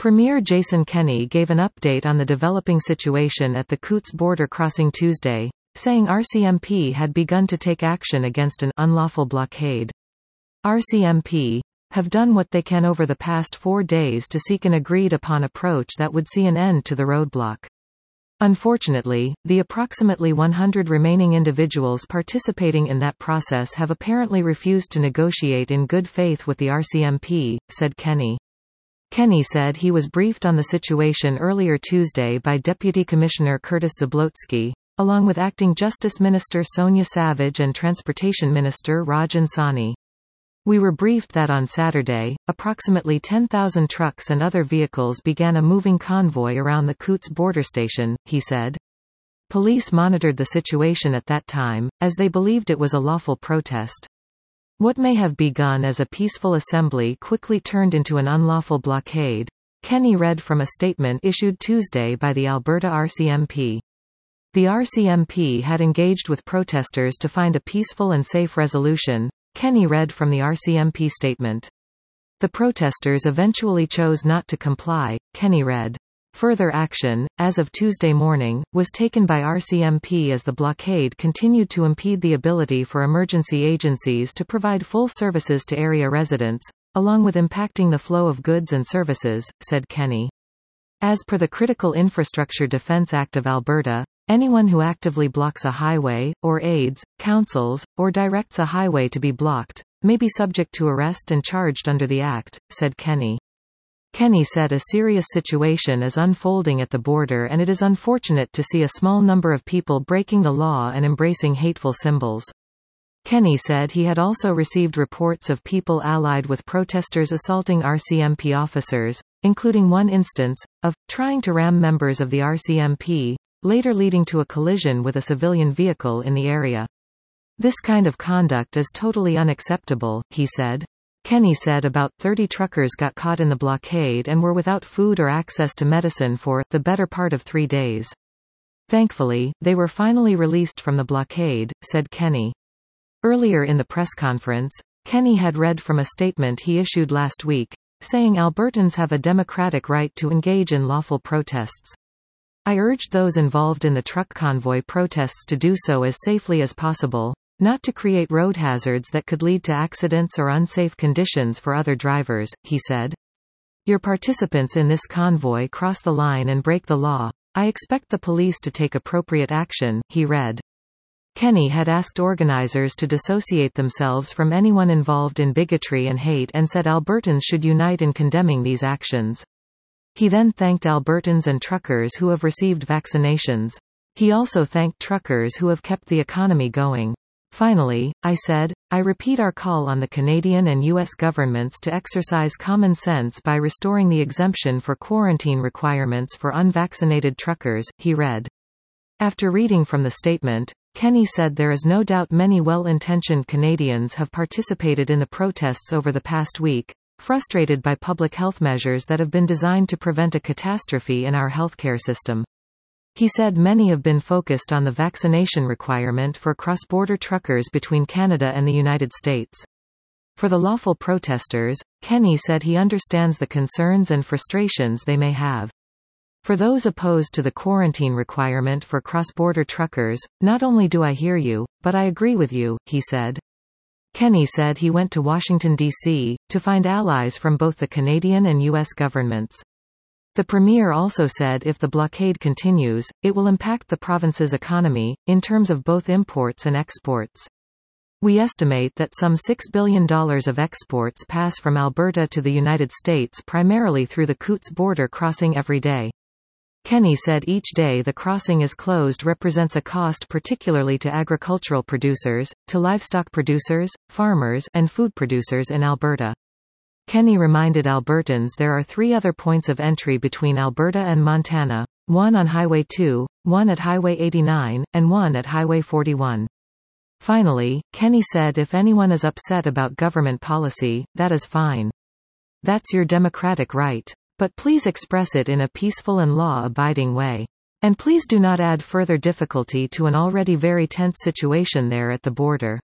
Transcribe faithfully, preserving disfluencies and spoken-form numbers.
Premier Jason Kenney gave an update on the developing situation at the Coutts border crossing Tuesday, saying R C M P had begun to take action against an unlawful blockade. R C M P have done what they can over the past four days to seek an agreed-upon approach that would see an end to the roadblock. Unfortunately, the approximately one hundred remaining individuals participating in that process have apparently refused to negotiate in good faith with the R C M P, said Kenney. Kenney said he was briefed on the situation earlier Tuesday by Deputy Commissioner Curtis Zablotsky, along with Acting Justice Minister Sonia Savage and Transportation Minister Rajan Sawhney. We were briefed that on Saturday, approximately ten thousand trucks and other vehicles began a moving convoy around the Coutts border station, he said. Police monitored the situation at that time, as they believed it was a lawful protest. What may have begun as a peaceful assembly quickly turned into an unlawful blockade, Kenney read from a statement issued Tuesday by the Alberta R C M P. The R C M P had engaged with protesters to find a peaceful and safe resolution, Kenney read from the R C M P statement. The protesters eventually chose not to comply, Kenney read. Further action, as of Tuesday morning, was taken by R C M P as the blockade continued to impede the ability for emergency agencies to provide full services to area residents, along with impacting the flow of goods and services, said Kenney. As per the Critical Infrastructure Defence Act of Alberta, anyone who actively blocks a highway, or aids, counsels, or directs a highway to be blocked, may be subject to arrest and charged under the Act, said Kenney. Kenney said a serious situation is unfolding at the border and it is unfortunate to see a small number of people breaking the law and embracing hateful symbols. Kenney said he had also received reports of people allied with protesters assaulting R C M P officers, including one instance, of, trying to ram members of the R C M P, later leading to a collision with a civilian vehicle in the area. This kind of conduct is totally unacceptable, he said. Kenney said about thirty truckers got caught in the blockade and were without food or access to medicine for the better part of three days. Thankfully, they were finally released from the blockade, said Kenney. Earlier in the press conference, Kenney had read from a statement he issued last week, saying Albertans have a democratic right to engage in lawful protests. I urged those involved in the truck convoy protests to do so as safely as possible, not to create road hazards that could lead to accidents or unsafe conditions for other drivers, he said. Your participants in this convoy cross the line and break the law. I expect the police to take appropriate action, he read. Kenney had asked organizers to dissociate themselves from anyone involved in bigotry and hate and said Albertans should unite in condemning these actions. He then thanked Albertans and truckers who have received vaccinations. He also thanked truckers who have kept the economy going. Finally, I said, I repeat our call on the Canadian and U S governments to exercise common sense by restoring the exemption for quarantine requirements for unvaccinated truckers, he read. After reading from the statement, Kenney said there is no doubt many well-intentioned Canadians have participated in the protests over the past week, frustrated by public health measures that have been designed to prevent a catastrophe in our healthcare system. He said many have been focused on the vaccination requirement for cross-border truckers between Canada and the United States. For the lawful protesters, Kenney said he understands the concerns and frustrations they may have. For those opposed to the quarantine requirement for cross-border truckers, not only do I hear you, but I agree with you, he said. Kenney said he went to Washington, D C, to find allies from both the Canadian and U S governments. The Premier also said if the blockade continues, it will impact the province's economy, in terms of both imports and exports. We estimate that some six billion dollars of exports pass from Alberta to the United States primarily through the Coutts border crossing every day. Kenney said each day the crossing is closed represents a cost particularly to agricultural producers, to livestock producers, farmers, and food producers in Alberta. Kenney reminded Albertans there are three other points of entry between Alberta and Montana, one on Highway two, one at Highway eighty-nine, and one at Highway forty-one. Finally, Kenney said if anyone is upset about government policy, that is fine. That's your democratic right. But please express it in a peaceful and law-abiding way. And please do not add further difficulty to an already very tense situation there at the border.